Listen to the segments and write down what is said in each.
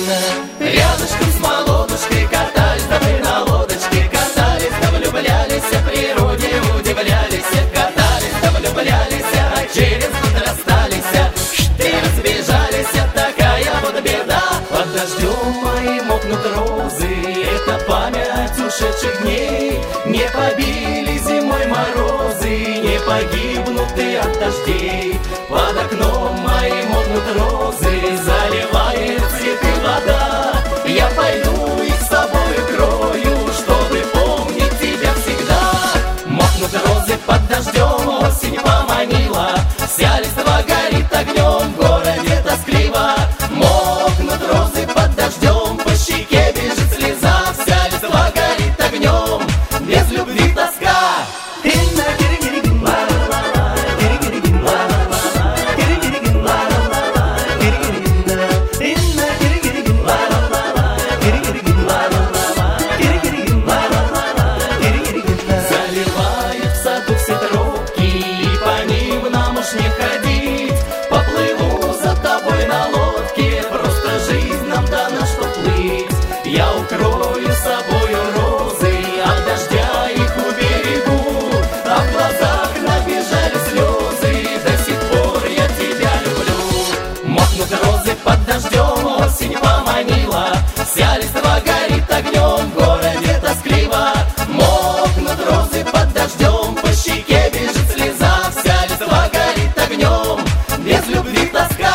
Рядышком с молодушкой катались, да мы на лодочке катались, да влюблялись в природе, удивлялись, катались, да влюблялись, а через год расстались, и разбежались, такая вот беда. Под дождем моим мокнут розы, это память ушедших дней. Не побили зимой морозы, не погибнут и от дождей. Под окном моим мокнут розы, заливает цветы вода. Я пойду их с собою крою, чтобы помнить тебя всегда. Мокнут розы под дождем, осень поманила, вся листва горит огнем, в городе тоскливо. Мокнут розы под дождем, по щеке бежит слеза, вся листва горит огнем, без любви тоска. Заливает в саду все тропки, и по ним нам уж не ходить. Поплыву за тобой на лодке, просто жизнь нам дана, что плыть. Я укрою собою розы, от дождя их уберегу, а в глазах набежали слезы, до сих пор я тебя люблю. Мокнут розы под дождем, осень поманила, вся листва горит огнем, в городе тоскливо. Мокнут розы под дождем, по щеке бежит слеза, вся листва горит огнем, без любви тоска.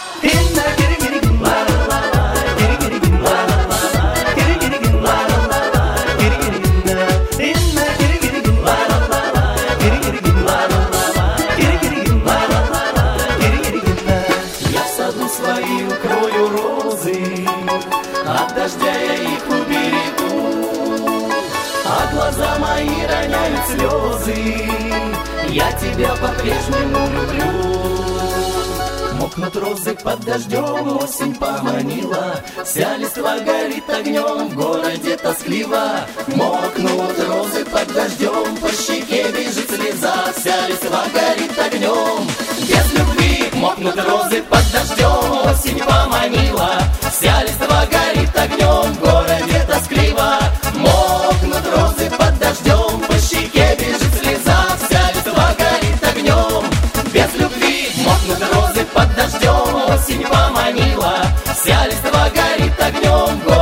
Я в саду свои укрою розы, от дождя я их уберегу, а глаза мои роняют слезы, я тебя по-прежнему люблю. Мокнут розы под дождем, осень поманила, вся листва горит огнем, в городе тоскливо. Мокнут розы под дождем, по щеке бежит слеза, вся листва горит огнем, без любви. Мокнут розы под дождем, осень поманила, вся листва горит огнем, в городе тоскливо. Мокнут розы под дождем, по щеке бежит слеза, вся листва горит огнем, без любви. Мокнут розы под дождем, осень поманила, вся листва горит огнем, в городе